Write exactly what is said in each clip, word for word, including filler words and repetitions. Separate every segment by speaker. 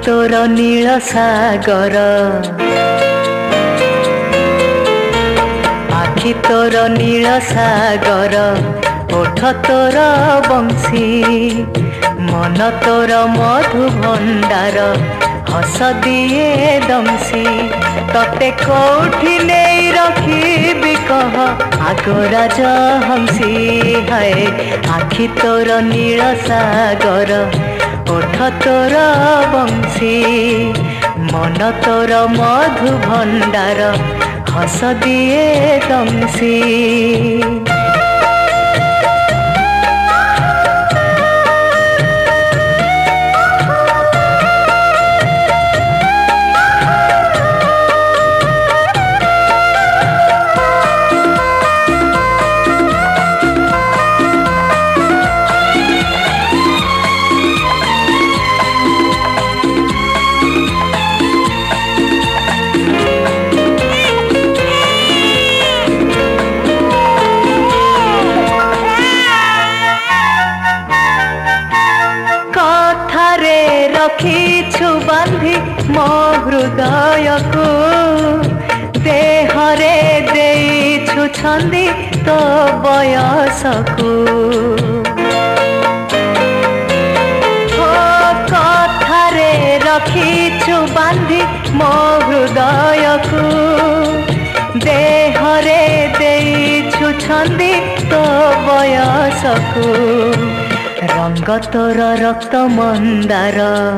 Speaker 1: तोर नील सागर आखि तोर नील सागर ओठ तोर बंशी मन तोर मधु भंडार हस दिए दमसी तते कोठी नहीं रखी कह आगराज हंसी है आखि तोर नील सागर ओठ तोर बंशी मन तोर मधु भंडार हस दिए दमसी। रखीछु बांधी मो हृदय को देहरे देइछु छंदी तो बयस को कथारे रखीछु बांधी मो हृदय को देहरे देइछु छंदी तो बयस को रंग तोर रक्त मंदार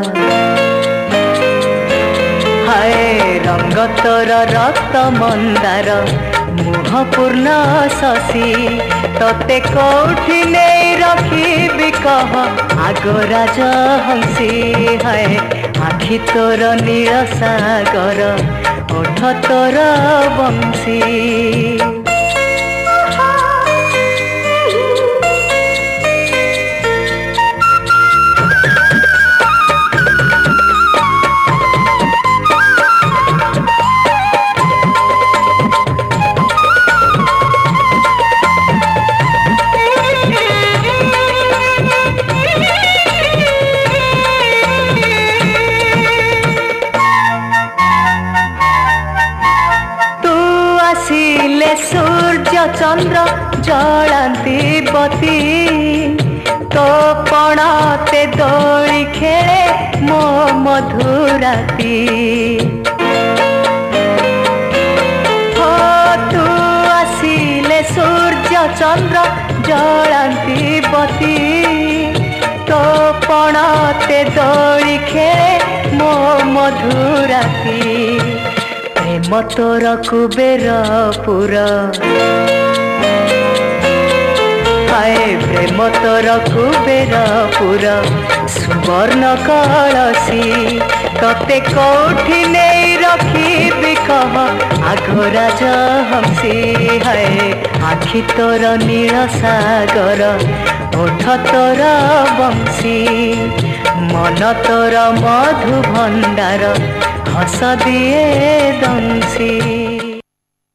Speaker 1: हाय रंग तोर रक्त मंदार मुह पूर्ण शशि तते कोठी नहीं रखी कह आगराज हंसी हाय आखि तोर नील सागर ओठ तोर बंशी। आसिले सूर्य चंद्र जलांती बती तो पणते दोली खेले मो मधुराती हो तू आसिले सूर्य चंद्र जलांती बती तो पणते दोली खेले मो मधुराती प्रेम तोर कुबेर पुरा हाय प्रेम तोर कुबेर पुरा सुवर्ण कलसी तते कोठी नहीं रखी कह आगराज हंसी हाय आखि तोर नील सागर ओठ तोर बंशी मन तोर मधु भंडार हस दिए दंशी।